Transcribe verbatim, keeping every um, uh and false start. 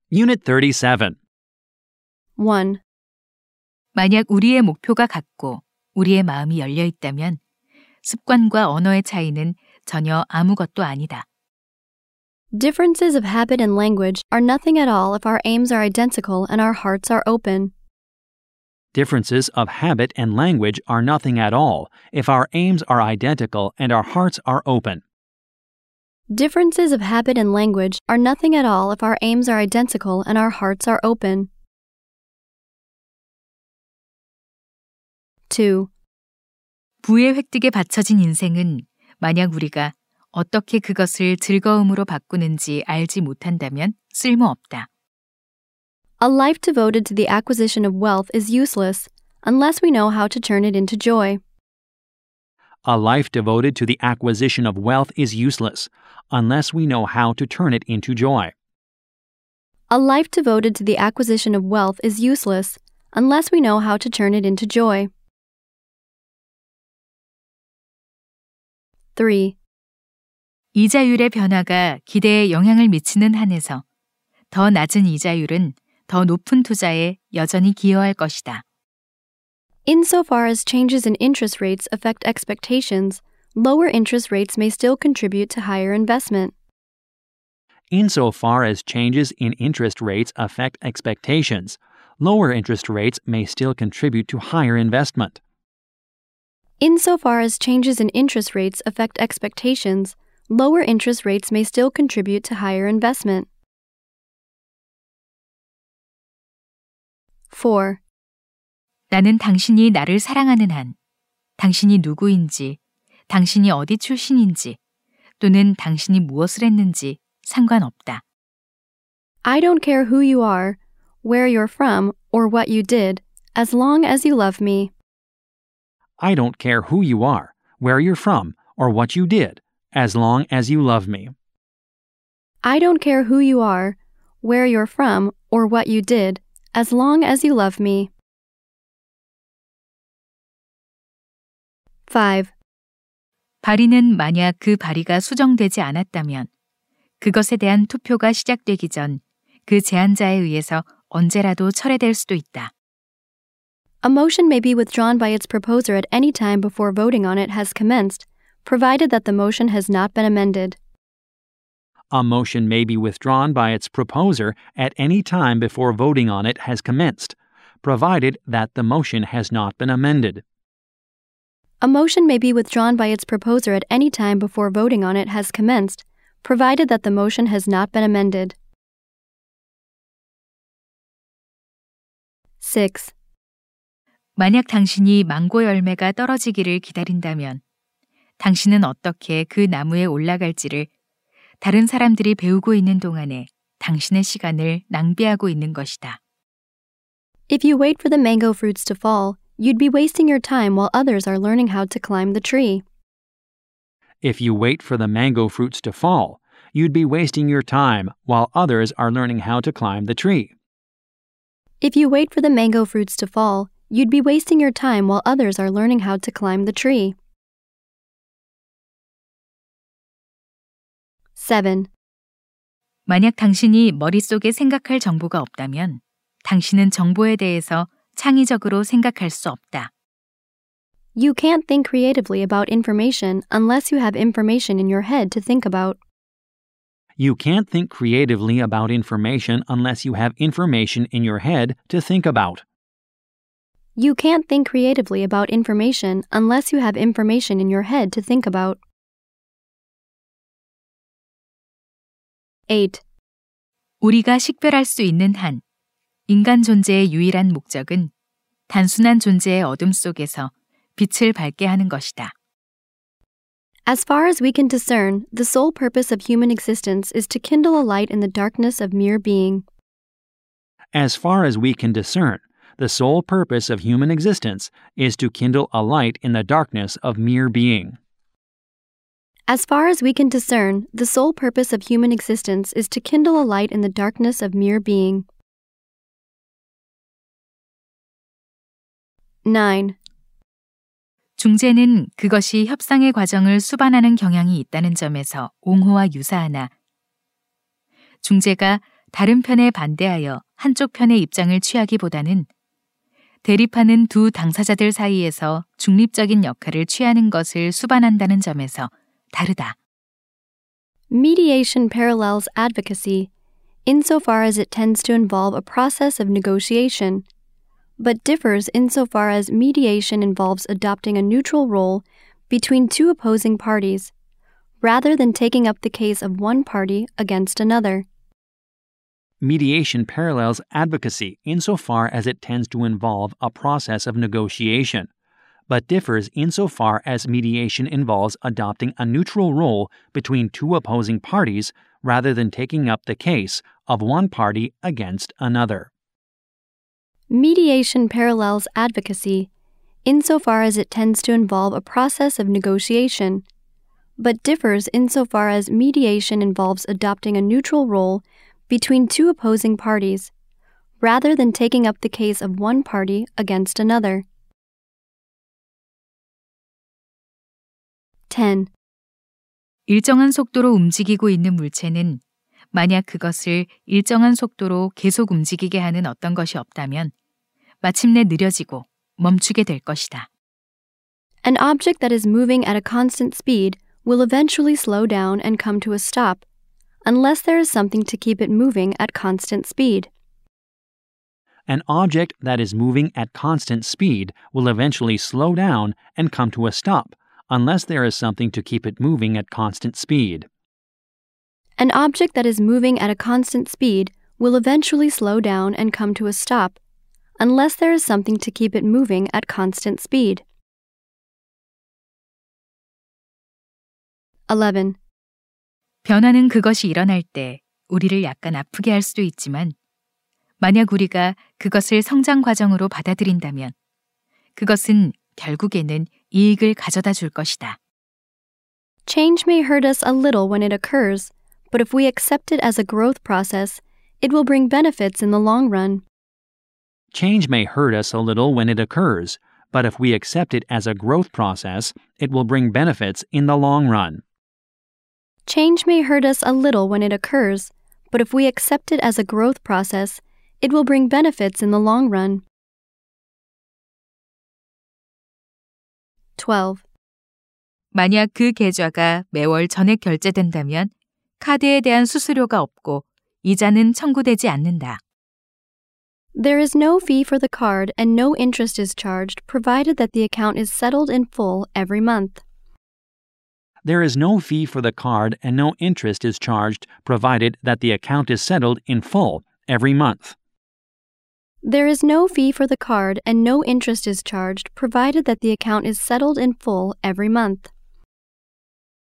Unit thirty-seven. one. 만약 우리의 목표가 같고 우리의 마음이 열려 있다면 습관과 언어의 차이는 전혀 아무것도 아니다. Differences of habit and language are nothing at all if our aims are identical and our hearts are open. Differences of habit and language are nothing at all if our aims are identical and our hearts are open. Differences of habit and language are nothing at all if our aims are identical and our hearts are open. two. 부의 획득에 바쳐진 인생은 만약 우리가 어떻게 그것을 즐거움으로 바꾸는지 알지 못한다면 쓸모없다. A life devoted to the acquisition of wealth is useless unless we know how to turn it into joy. A life devoted to the acquisition of wealth is useless unless we know how to turn it into joy. A life devoted to the acquisition of wealth is useless unless we know how to turn it into joy. three. 이자율의 변화가 기대에 영향을 미치는 한에서 더 낮은 이자율은 더 높은 투자에 여전히 기여할 것이다. Insofar as changes in interest rates affect expectations, lower interest rates may still contribute to higher investment. Insofar as changes in interest rates affect expectations, lower interest rates may still contribute to higher investment. Insofar as changes in interest rates affect expectations, lower interest rates may still contribute to higher investment. four. 나는 당신이 나를 사랑하는 한, 당신이 누구인지, 당신이 어디 출신인지, 또는 당신이 무엇을 했는지 상관없다. I don't care who you are, where you're from, or what you did, as long as you love me. I don't care who you are, where you're from, or what you did, as long as you love me. I don't care who you are, where you're from, or what you did, as long as you love me. five. 발의는 만약 그 발의가 수정되지 않았다면 그것에 대한 투표가 시작되기 전 그 제안자에 의해서 언제라도 철회될 수도 있다. A motion may be withdrawn by its proposer at any time before voting on it has commenced, provided that the motion has not been amended. A motion may be withdrawn by its proposer at any time before voting on it has commenced, provided that the motion has not been amended. A motion may be withdrawn by its proposer at any time before voting on it has commenced, provided that the motion has not been amended. six. 만약 당신이 망고 열매가 떨어지기를 기다린다면 당신은 어떻게 그 나무에 올라갈지를 다른 사람들이 배우고 있는 동안에 당신의 시간을 낭비하고 있는 것이다. If you wait for the mango fruits to fall, you'd be wasting your time while others are learning how to climb the tree. If you wait for the mango fruits to fall, you'd be wasting your time while others are learning how to climb the tree. If you wait for the mango fruits to fall, you'd be wasting your time while others are learning how to climb the tree. seven. 만약 당신이 머릿속에 생각할 정보가 없다면 당신은 정보에 대해서 창의적으로 생각할 수 없다. You can't think creatively about information unless you have information in your head to think about. You can't think creatively about information unless you have information in your head to think about. You can't think creatively about information unless you have information in your head to think about. eight. 우리가 식별할 수 있는 한, 인간 존재의 유일한 목적은 단순한 존재의 어둠 속에서 빛을 밝게 하는 것이다. As far as we can discern, the sole purpose of human existence is to kindle a light in the darkness of mere being. As far as we can discern, the sole purpose of human existence is to kindle a light in the darkness of mere being. As far as we can discern, the sole purpose of human existence is to kindle a light in the darkness of mere being. nine. 중재는 그것이 협상의 과정을 수반하는 경향이 있다는 점에서 옹호와 유사하나 중재가 다른 편에 반대하여 한쪽 편의 입장을 취하기보다는 대립하는 두 당사자들 사이에서 중립적인 역할을 취하는 것을 수반한다는 점에서 다르다. Mediation parallels advocacy insofar as it tends to involve a process of negotiation, but differs insofar as mediation involves adopting a neutral role between two opposing parties, rather than taking up the case of one party against another. Mediation parallels advocacy insofar as it tends to involve a process of negotiation, but differs insofar as mediation involves adopting a neutral role between two opposing parties rather than taking up the case of one party against another. Mediation parallels advocacy insofar as it tends to involve a process of negotiation, but differs insofar as mediation involves adopting a neutral role between two opposing parties, rather than taking up the case of one party against another. ten. 일정한 속도로 움직이고 있는 물체는 만약 그것을 일정한 속도로 계속 움직이게 하는 어떤 것이 없다면 마침내 느려지고 멈추게 될 것이다. An object that is moving at a constant speed will eventually slow down and come to a stop, unless there is something to keep it moving at constant speed. An object that is moving at constant speed will eventually slow down and come to a stop, unless there is something to keep it moving at constant speed. An object that is moving at a constant speed will eventually slow down and come to a stop, unless there is something to keep it moving at constant speed. eleven. 변화는 그것이 일어날 때 우리를 약간 아프게 할 수도 있지만 만약 우리가 그것을 성장 과정으로 받아들인다면 그것은 결국에는 이익을 가져다 줄 것이다. Change may hurt us a little when it occurs, but if we accept it as a growth process, it will bring benefits in the long run. Change may hurt us a little when it occurs, but if we accept it as a growth process, it will bring benefits in the long run. Change may hurt us a little when it occurs, but if we accept it as a growth process, it will bring benefits in the long run. twelve. 만약 그 계좌가 매월 전액 결제된다면 카드에 대한 수수료가 없고 이자는 청구되지 않는다. There is no fee for the card and no interest is charged provided that the account is settled in full every month. There is no fee for the card and no interest is charged provided that the account is settled in full every month. There is no fee for the card and no interest is charged provided that the account is settled in full every month.